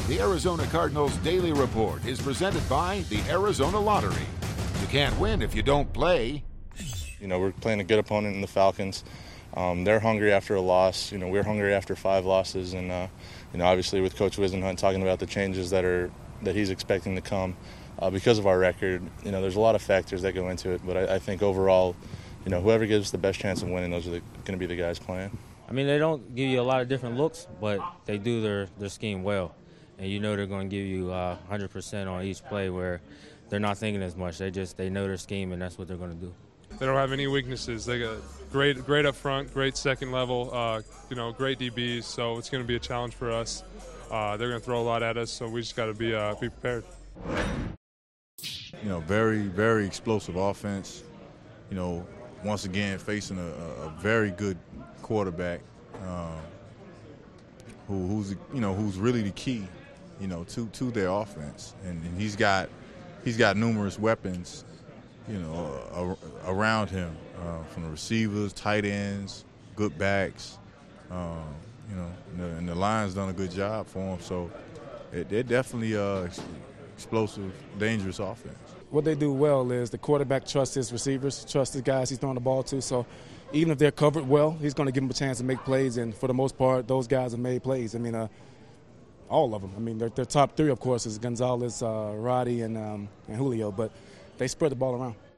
The Arizona Cardinals Daily Report is presented by the Arizona Lottery. You can't win if you don't play. You know, we're playing a good opponent in the Falcons. They're hungry after a loss. You know, we're hungry after 5 losses. And, you know, obviously with Coach Whisenhunt talking about the changes that he's expecting to come because of our record, you know, there's a lot of factors that go into it. But I think overall, you know, whoever gives the best chance of winning, those are going to be the guys playing. I mean, they don't give you a lot of different looks, but they do their scheme well. And you know they're going to give you 100% on each play where they're not thinking as much. They know their scheme, and that's what they're going to do. They don't have any weaknesses. They got great up front, great second level, you know, great DBs. So it's going to be a challenge for us. They're going to throw a lot at us, so we just got to be prepared. You know, very, very explosive offense. You know, once again facing a very good quarterback who's really the key, you know, to their offense, and he's got numerous weapons, you know, around him, from the receivers, tight ends, good backs, you know, and the line's done a good job for him. So they're definitely explosive, dangerous offense. What they do well is the quarterback trusts his receivers, trusts the guys he's throwing the ball to. So even if they're covered well, he's going to give them a chance to make plays. And for the most part, those guys have made plays. I mean, all of them. I mean, their top 3, of course, is Gonzalez, Roddy, and Julio. But they spread the ball around.